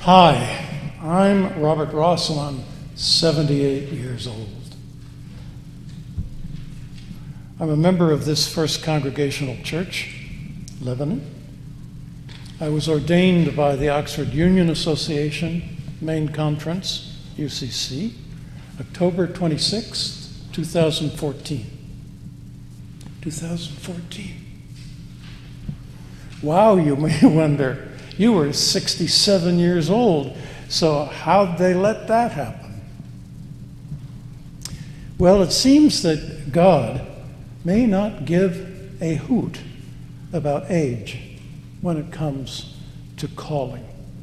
Hi, I'm Robert Ross and I'm 78 years old. I'm a member of this First Congregational Church, Lebanon. I was ordained by the Oxford Union Association Main Conference, UCC, October 26, 2014. 2014. Wow, you may wonder, you were 67 years old, so how'd they let that happen? Well, it seems that God may not give a hoot about age when it comes to calling.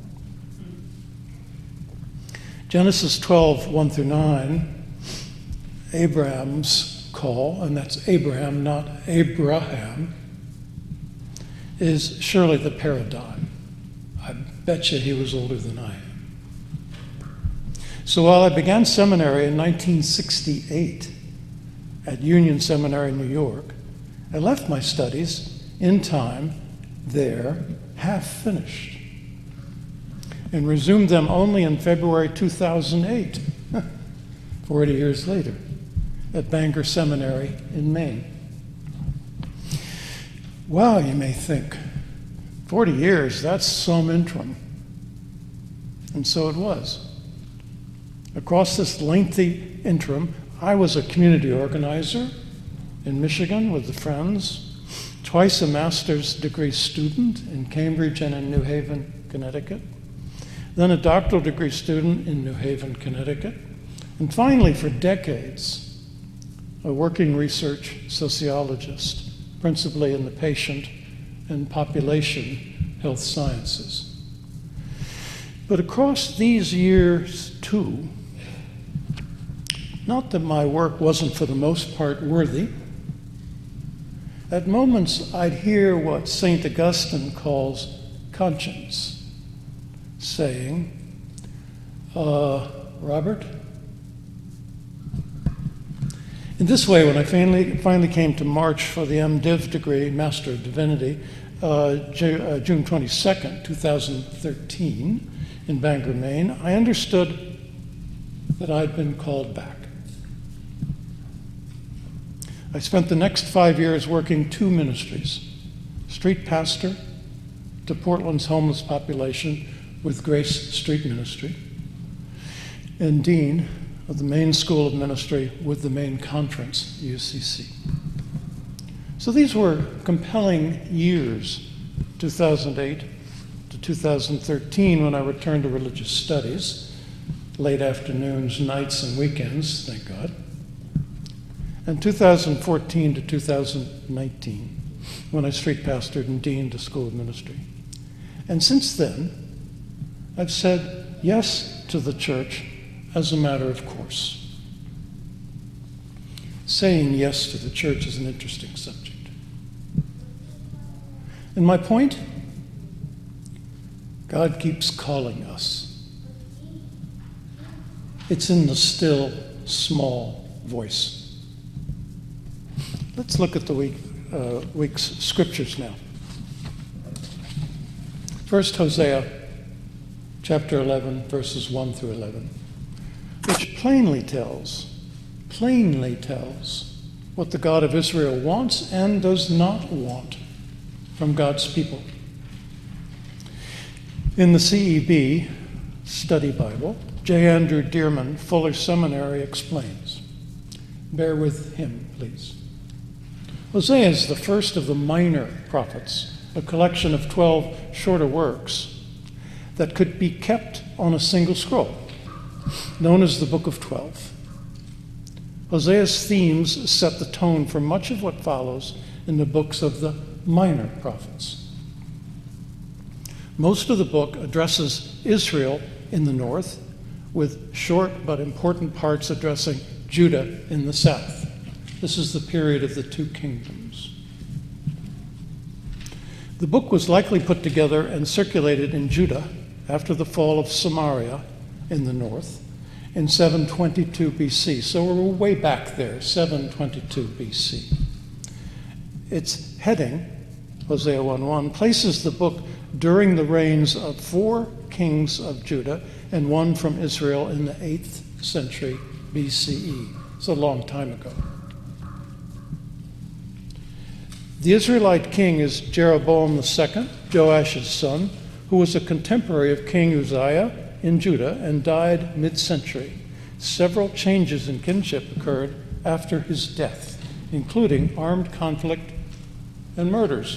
Genesis 12, 1 through 9, Abraham's call, and that's Abraham, not Abraham, is surely the paradigm. I bet you he was older than I am. So while I began seminary in 1968 at Union Seminary in New York, I left my studies in time there, half finished, and resumed them only in February 2008, 40 years later, at Bangor Seminary in Maine. Wow, you may think, 40 years, that's some interim. And so it was. Across this lengthy interim, I was a community organizer in Michigan with the Friends, twice a master's degree student in Cambridge and in New Haven, Connecticut, then a doctoral degree student in New Haven, Connecticut, and finally, for decades, a working research sociologist, principally in the patient and population health sciences. But across these years, too, not that my work wasn't for the most part worthy, at moments I'd hear what St. Augustine calls conscience saying, Robert? In this way, when I finally came to March for the MDiv degree, Master of Divinity, June 22nd, 2013, in Bangor, Maine, I understood that I'd been called back. I spent the next 5 years working two ministries: street pastor to Portland's homeless population with Grace Street Ministry, and dean of the Maine School of Ministry with the Maine Conference, UCC. So these were compelling years, 2008 to 2013, when I returned to religious studies, late afternoons, nights, and weekends, thank God, and 2014 to 2019, when I street pastored and deaned a school of ministry. And since then, I've said yes to the church as a matter of course. Saying yes to the church is an interesting subject. And my point? God keeps calling us. It's in the still, small voice. Let's look at the week's scriptures now. First, Hosea, chapter 11, verses 1 through 11. Which plainly tells what the God of Israel wants and does not want from God's people. In the CEB Study Bible, J. Andrew Dearman, Fuller Seminary, explains. Bear with him, please. Hosea is the first of the minor prophets, a collection of 12 shorter works that could be kept on a single scroll, known as the Book of 12. Hosea's themes set the tone for much of what follows in the books of the minor prophets. Most of the book addresses Israel in the north, with short but important parts addressing Judah in the south. This is the period of the two kingdoms. The book was likely put together and circulated in Judah after the fall of Samaria in the north in 722 BC. So we're way back there, 722 BC. Its heading Hosea 1:1, places the book during the reigns of 4 kings of Judah and one from Israel in the 8th century BCE. It's a long time ago. The Israelite king is Jeroboam II, Joash's son, who was a contemporary of King Uzziah in Judah and died mid-century. Several changes in kingship occurred after his death, including armed conflict and murders.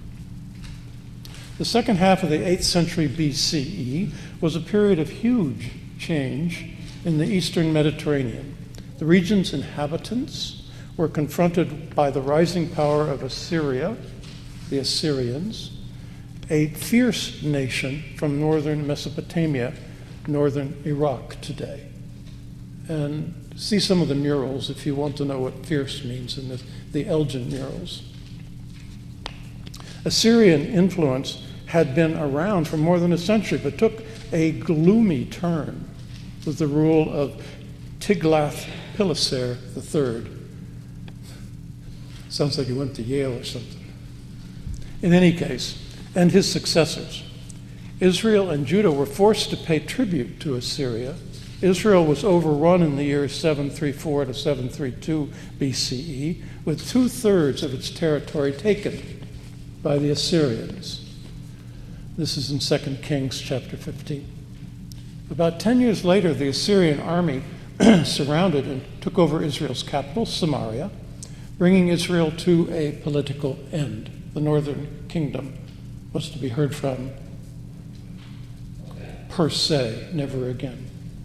The second half of the 8th century BCE was a period of huge change in the eastern Mediterranean. The region's inhabitants were confronted by the rising power of Assyria, the Assyrians, a fierce nation from northern Mesopotamia, northern Iraq today. And see some of the murals if you want to know what fierce means in the Elgin murals. Assyrian influence had been around for more than a century, but took a gloomy turn with the rule of Tiglath-Pileser III. Sounds like he went to Yale or something. In any case, and his successors, Israel and Judah were forced to pay tribute to Assyria. Israel was overrun in the years 734 to 732 BCE, with 2/3 of its territory taken by the Assyrians. This is in 2 Kings chapter 15. About 10 years later, the Assyrian army surrounded and took over Israel's capital, Samaria, bringing Israel to a political end. The northern kingdom was to be heard from per se, never again.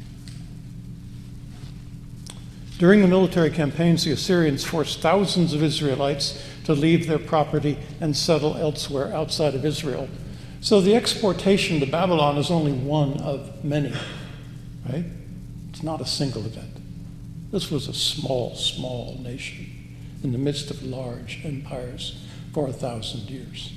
During the military campaigns, the Assyrians forced thousands of Israelites to leave their property and settle elsewhere outside of Israel. So the exportation to Babylon is only one of many, right? It's not a single event. This was a small, small nation in the midst of large empires for 1,000 years.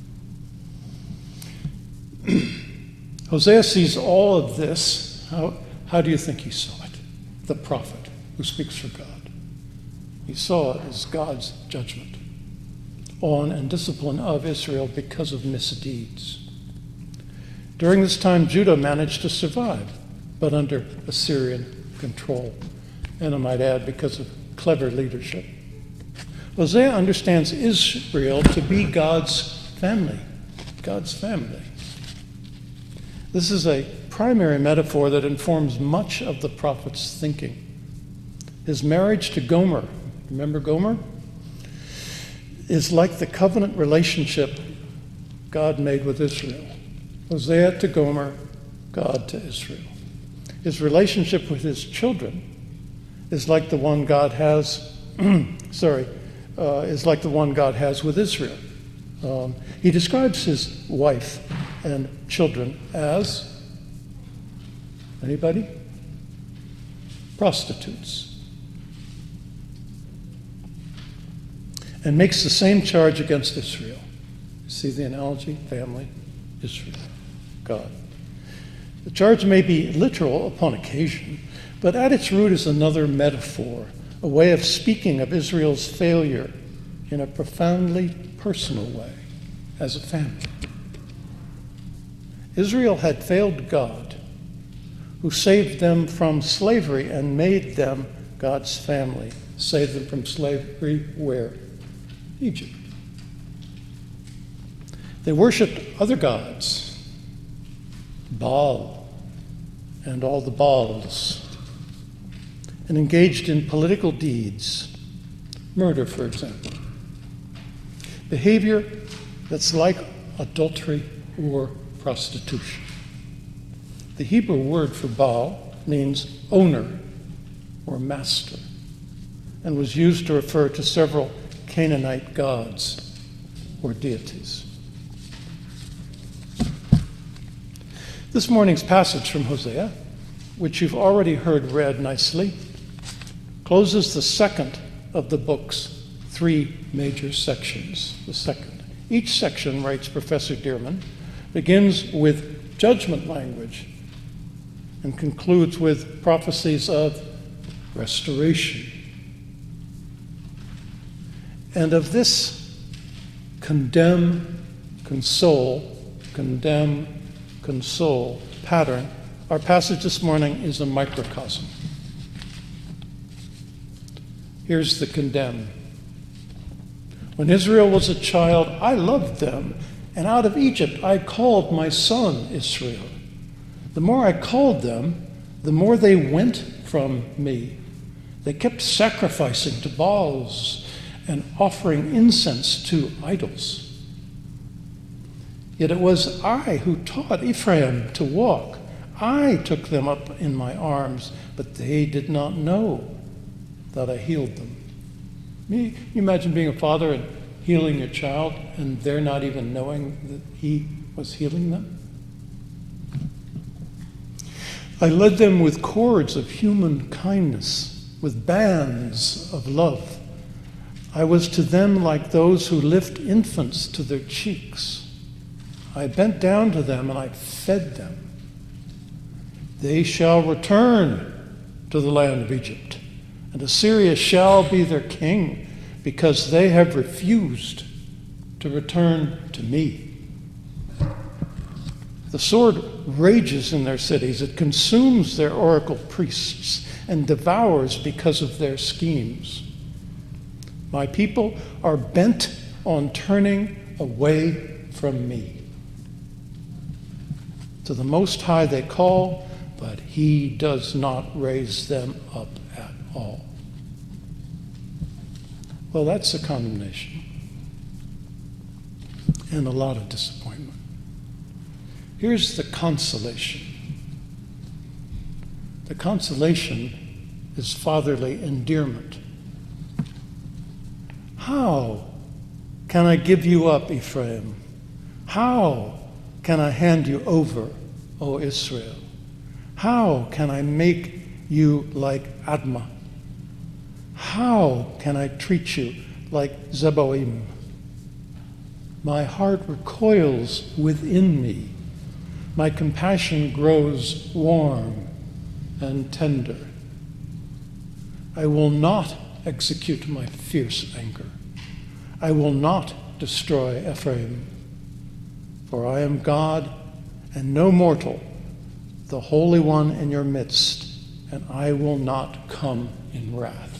Hosea sees all of this. How do you think he saw it? The prophet who speaks for God. He saw it as God's judgment on and discipline of Israel because of misdeeds. During this time, Judah managed to survive, but under Assyrian control, and I might add, because of clever leadership. Hosea understands Israel to be God's family, God's family. This is a primary metaphor that informs much of the prophet's thinking. His marriage to Gomer, remember Gomer? Is like the covenant relationship God made with Israel. Hosea to Gomer, God to Israel. His relationship with his children is like the one God has, is like the one God has with Israel. He describes his wife and children as, anybody? Prostitutes. And makes the same charge against Israel. You see the analogy? Family, Israel, God. The charge may be literal upon occasion, but at its root is another metaphor, a way of speaking of Israel's failure in a profoundly personal way as a family. Israel had failed God, who saved them from slavery and made them God's family. Saved them from slavery where? Egypt. They worshipped other gods, Baal and all the Baals, and engaged in political deeds, murder, for example. Behavior that's like adultery or prostitution. The Hebrew word for Baal means owner or master, and was used to refer to several Canaanite gods or deities. This morning's passage from Hosea, which you've already heard read nicely, closes the second of the book's 3 major sections. The second. Each section, writes Professor Dearman, begins with judgment language and concludes with prophecies of restoration. And of this condemn, console, condemn, console pattern. Our passage this morning is a microcosm. Here's the condemn. When Israel was a child, I loved them, and out of Egypt I called my son Israel. The more I called them, the more they went from me. They kept sacrificing to Baals and offering incense to idols. Yet it was I who taught Ephraim to walk. I took them up in my arms, but they did not know that I healed them. You imagine being a father and healing your child, and they're not even knowing that he was healing them? I led them with cords of human kindness, with bands of love. I was to them like those who lift infants to their cheeks. I bent down to them and I fed them. They shall return to the land of Egypt, and Assyria shall be their king, because they have refused to return to me. The sword rages in their cities. It consumes their oracle priests and devours because of their schemes. My people are bent on turning away from me. To the Most High they call, but he does not raise them up at all. Well, that's a condemnation and a lot of disappointment. Here's the consolation. The consolation is fatherly endearment. How can I give you up, Ephraim? How can I hand you over, O Israel? How can I make you like Admah? How can I treat you like Zeboim? My heart recoils within me. My compassion grows warm and tender. I will not execute my fierce anger. I will not destroy Ephraim. For I am God and no mortal, the Holy One in your midst, and I will not come in wrath.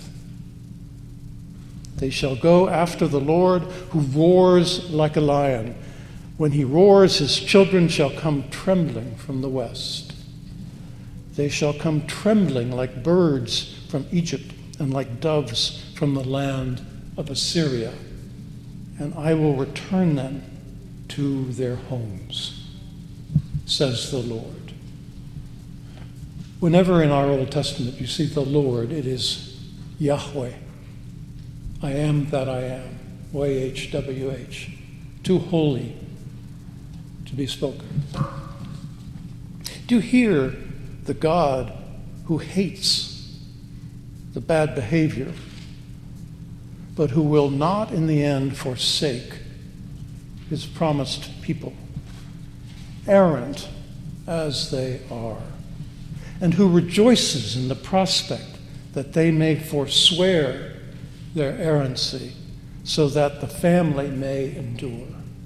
They shall go after the Lord, who roars like a lion. When he roars, his children shall come trembling from the west. They shall come trembling like birds from Egypt and like doves from the land of Assyria. And I will return them to their homes, says the Lord. Whenever in our Old Testament you see the Lord, it is Yahweh. I am that I am, YHWH, too holy to be spoken. Do you hear the God who hates the bad behavior, but who will not in the end forsake his promised people, errant as they are, and who rejoices in the prospect that they may forswear their errancy so that the family may endure?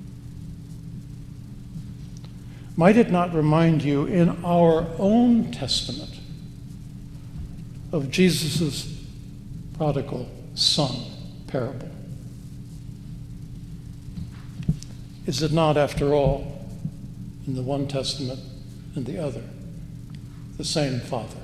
Might it not remind you in our own testament of Jesus' prodigal son parable? Is it not, after all, in the one testament and the other, the same Father?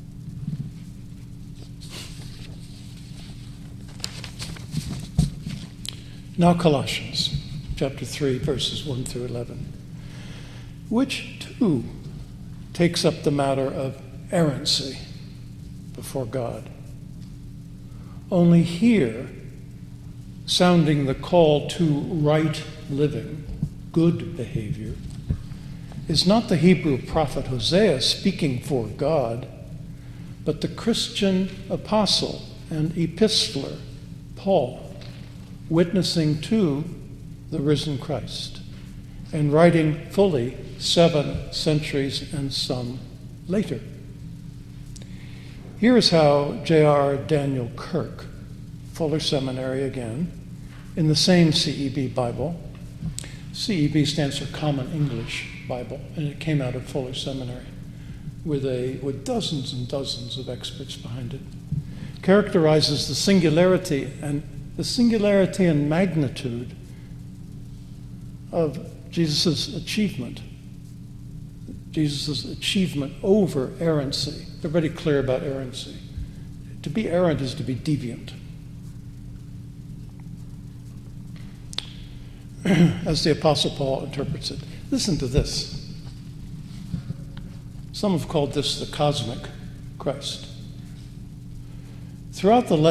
Now Colossians chapter 3, verses 1 through 11, which too takes up the matter of errancy before God. Only here, sounding the call to right living, good behavior, is not the Hebrew prophet Hosea speaking for God, but the Christian apostle and epistler Paul, witnessing to the risen Christ and writing fully 7 centuries and some later. Here is how J.R. Daniel Kirk, Fuller Seminary again, In the same CEB Bible, CEB stands for Common English Bible, and it came out of Fuller Seminary with dozens and dozens of experts behind it, characterizes the singularity and magnitude of Jesus' achievement over errancy. Everybody clear about errancy? To be errant is to be deviant. As the Apostle Paul interprets it. Listen to this. Some have called this the cosmic Christ. Throughout the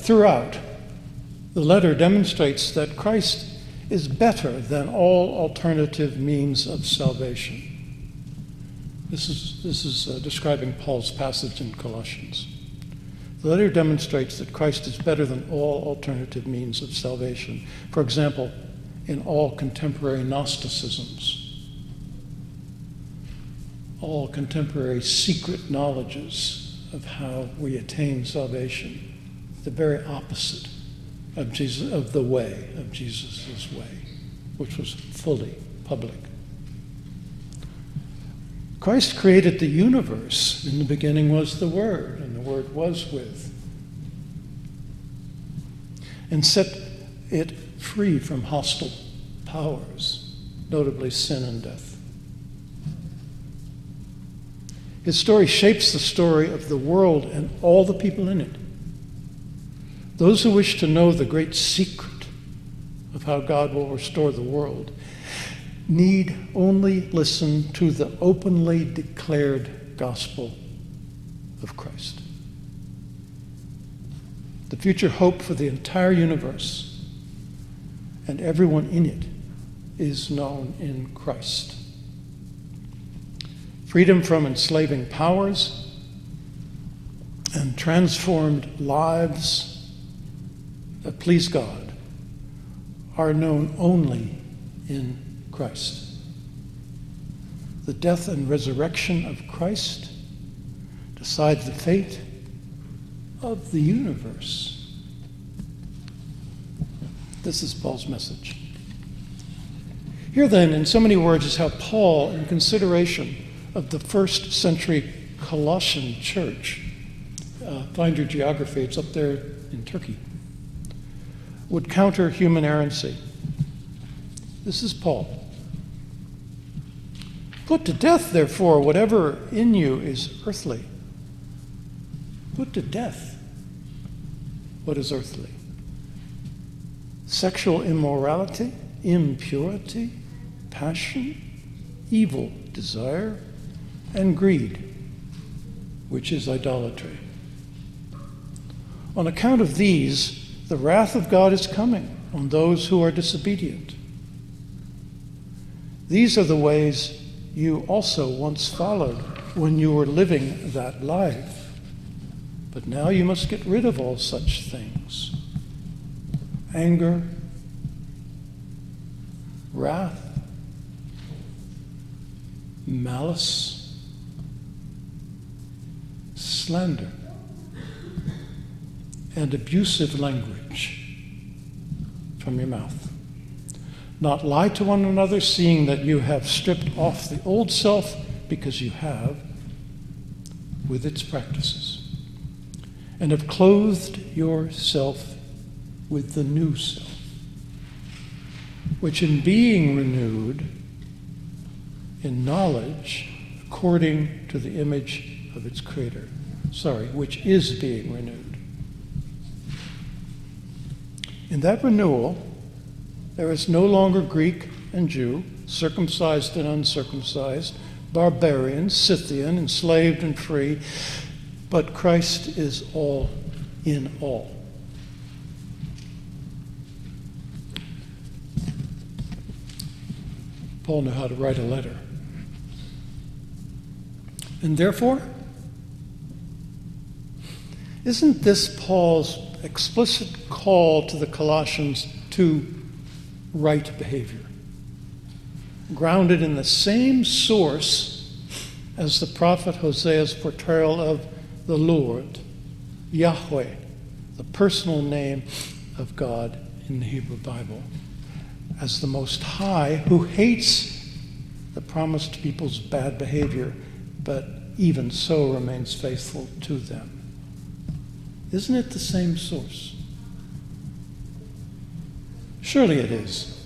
letter demonstrates that Christ is better than all alternative means of salvation. This is describing Paul's passage in Colossians. The letter demonstrates that Christ is better than all alternative means of salvation. For example, in all contemporary Gnosticisms, all contemporary secret knowledges of how we attain salvation, the very opposite of the way of Jesus' way, which was fully public. Christ created the universe. In the beginning was the Word, and the Word was with, and set it free from hostile powers, notably sin and death. His story shapes the story of the world and all the people in it. Those who wish to know the great secret of how God will restore the world need only listen to the openly declared gospel of Christ. The future hope for the entire universe and everyone in it is known in Christ. Freedom from enslaving powers and transformed lives that please God are known only in Christ. The death and resurrection of Christ decide the fate of the universe. This is Paul's message. Here then, in so many words, is how Paul, in consideration of the first century Colossian church, find your geography, it's up there in Turkey, would counter human errancy. This is Paul. Put to death, therefore, whatever in you is earthly. Put to death what is earthly. Sexual immorality, impurity, passion, evil desire, and greed, which is idolatry. On account of these, the wrath of God is coming on those who are disobedient. These are the ways you also once followed when you were living that life. But now you must get rid of all such things: anger, wrath, malice, slander, and abusive language from your mouth. Not lie to one another, seeing that you have stripped off the old self, because you have, with its practices, and have clothed yourself with the new self, which in being renewed in knowledge according to the image of its creator. Which is being renewed. In that renewal, there is no longer Greek and Jew, circumcised and uncircumcised, barbarian, Scythian, enslaved and free, but Christ is all in all. Paul knew how to write a letter. And therefore, isn't this Paul's explicit call to the Colossians to right behavior, grounded in the same source as the prophet Hosea's portrayal of the Lord, Yahweh, the personal name of God in the Hebrew Bible as the Most High, who hates the promised people's bad behavior, but even so remains faithful to them. Isn't it the same source? Surely it is.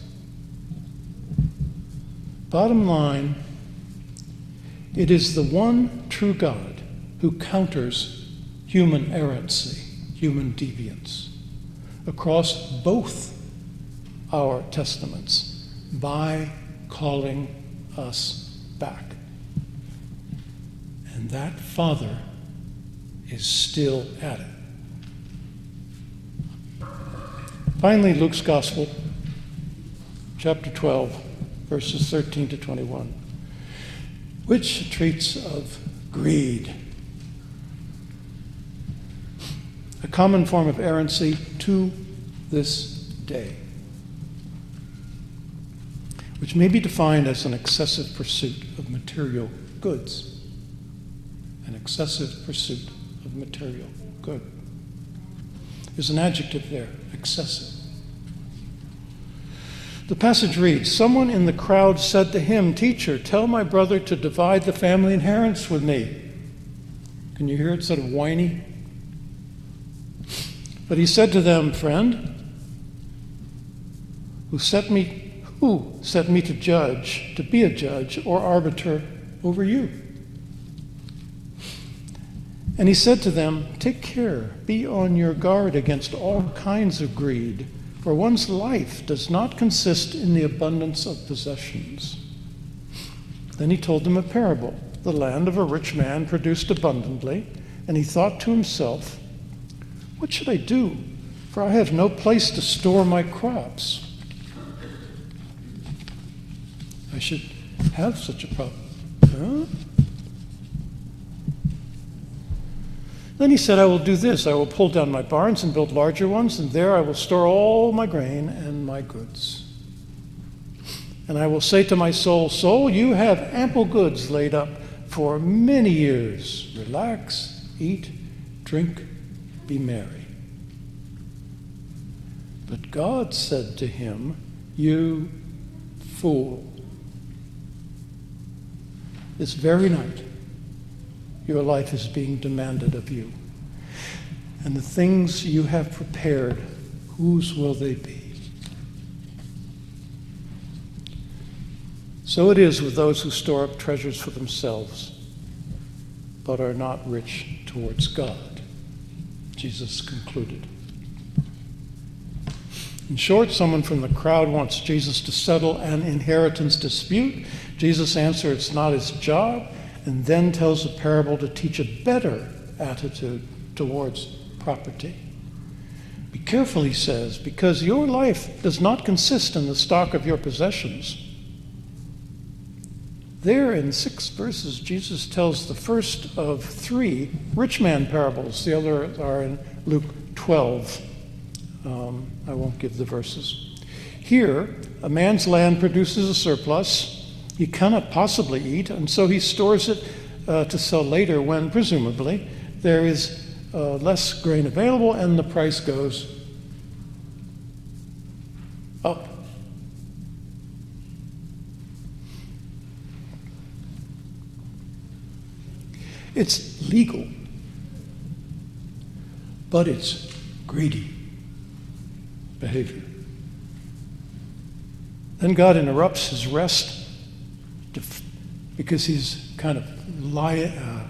Bottom line, it is the one true God who counters human errancy, human deviance, across both our testaments by calling us back. And that Father is still at it. Finally, Luke's Gospel, chapter 12, verses 13 to 21, which treats of greed, a common form of errancy to this day, which may be defined as an excessive pursuit of material goods. An excessive pursuit of material good. There's an adjective there, excessive. The passage reads, "Someone in the crowd said to him, 'Teacher, tell my brother to divide the family inheritance with me.'" Can you hear it sort of whiny? "But he said to them, 'Friend, who set me to be a judge or arbiter over you?' And he said to them, 'Take care, be on your guard against all kinds of greed, for one's life does not consist in the abundance of possessions.' Then he told them a parable. The land of a rich man produced abundantly, and he thought to himself, 'What should I do? For I have no place to store my crops.'" I should have such a problem. Huh? Then he said, "I will do this. I will pull down my barns and build larger ones, and there I will store all my grain and my goods. And I will say to my soul, 'Soul, you have ample goods laid up for many years. Relax, eat, drink, be merry.' But God said to him, 'You fool. This very night, your life is being demanded of you. And the things you have prepared, whose will they be?' So it is with those who store up treasures for themselves, but are not rich towards God," Jesus concluded. In short, someone from the crowd wants Jesus to settle an inheritance dispute. Jesus answers it's not his job, and then tells a parable to teach a better attitude towards property. "Be careful," he says, "because your life does not consist in the stock of your possessions." There in 6 verses, Jesus tells the first of 3 rich man parables. The others are in Luke 12. I won't give the verses. Here, a man's land produces a surplus he cannot possibly eat, and so he stores it to sell later when, presumably, there is less grain available and the price goes up. It's legal, but it's greedy behavior. Then God interrupts his rest because he's kind of lying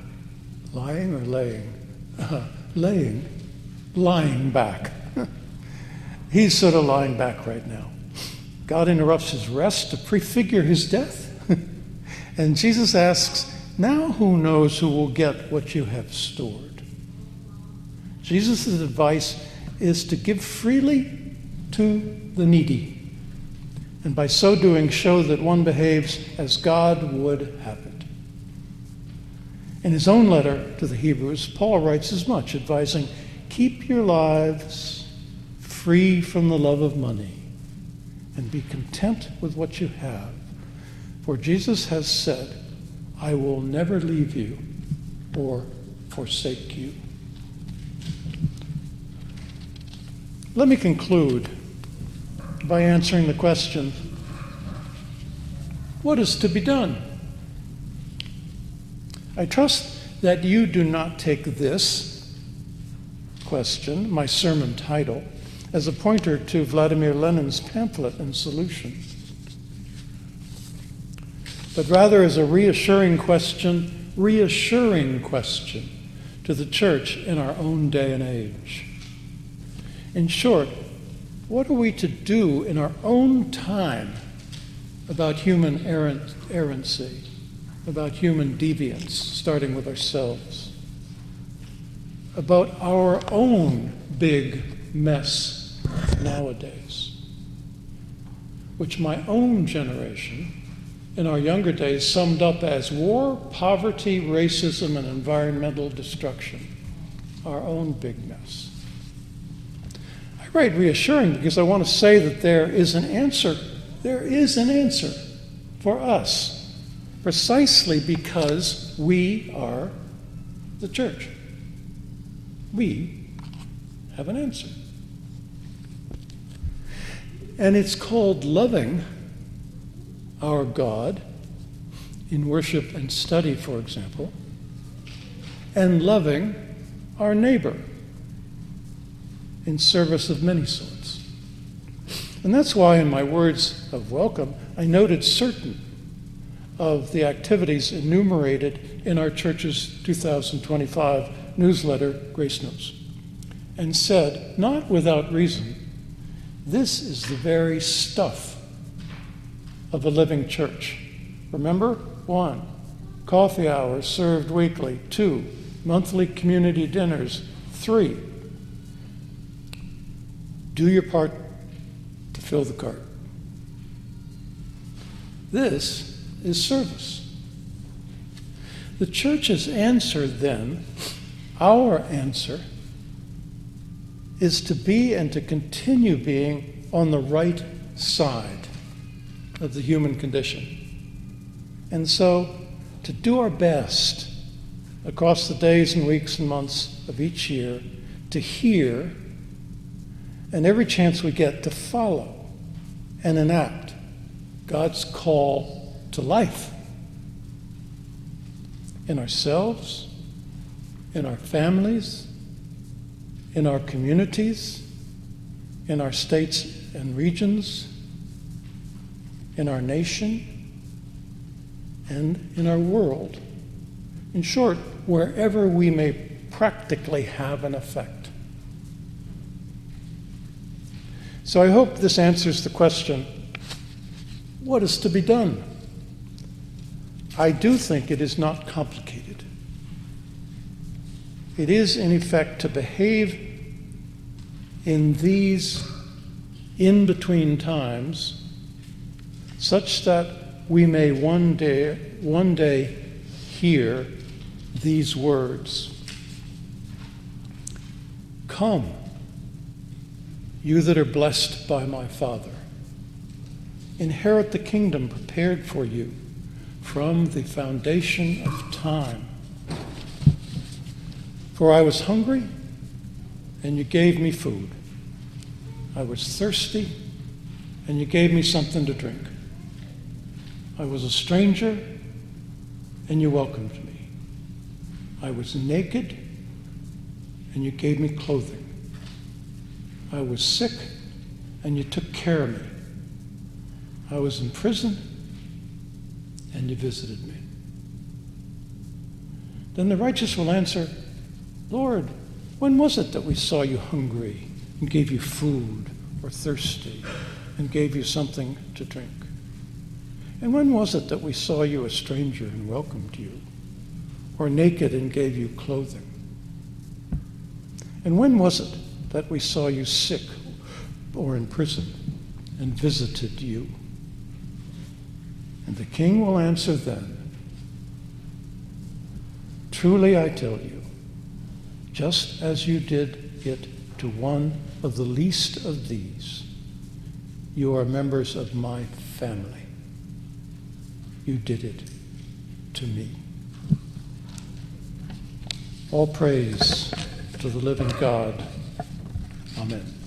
back. He's sort of lying back right now. God interrupts his rest to prefigure his death. And Jesus asks, "Now who knows who will get what you have stored?" Jesus' advice is to give freely to the needy, and by so doing show that one behaves as God would have it. In his own letter to the Hebrews, Paul writes as much, advising, "Keep your lives free from the love of money, and be content with what you have. For Jesus has said, 'I will never leave you or forsake you.'" Let me conclude by answering the question, what is to be done? I trust that you do not take this question, my sermon title, as a pointer to Vladimir Lenin's pamphlet and solution, but rather as a reassuring question to the church in our own day and age. In short, what are we to do in our own time about human errancy, about human deviance, starting with ourselves, about our own big mess nowadays, which my own generation in our younger days summed up as war, poverty, racism, and environmental destruction, our own big mess. I write reassuring because I want to say that there is an answer. There is an answer for us, precisely because we are the church. We have an answer. And it's called loving our God in worship and study, for example, and loving our neighbor in service of many sorts. And that's why in my words of welcome, I noted certain of the activities enumerated in our church's 2025 newsletter, Grace Notes, and said, not without reason, this is the very stuff of a living church. Remember? 1, coffee hours served weekly. 2, monthly community dinners. 3, do your part to fill the cart. This is service. The church's answer then, our answer, is to be and to continue being on the right side of the human condition. And so, to do our best across the days and weeks and months of each year, to hear, and every chance we get to follow and enact God's call to life in ourselves, in our families, in our communities, in our states and regions, in our nation, and in our world. In short, wherever we may practically have an effect. So I hope this answers the question, what is to be done? I do think it is not complicated. It is, in effect, to behave in these in-between times such that we may one day hear these words. Come, you that are blessed by my Father. Inherit the kingdom prepared for you from the foundation of time. For I was hungry, and you gave me food. I was thirsty, and you gave me something to drink. I was a stranger, and you welcomed me. I was naked, and you gave me clothing. I was sick, and you took care of me. I was in prison, and you visited me. Then the righteous will answer, Lord, when was it that we saw you hungry and gave you food, or thirsty and gave you something to drink? And when was it that we saw you a stranger and welcomed you, or naked and gave you clothing? And when was it that we saw you sick or in prison and visited you? And the king will answer then, truly I tell you, just as you did it to one of the least of these, you are members of my family. You did it to me. All praise to the living God. Amen.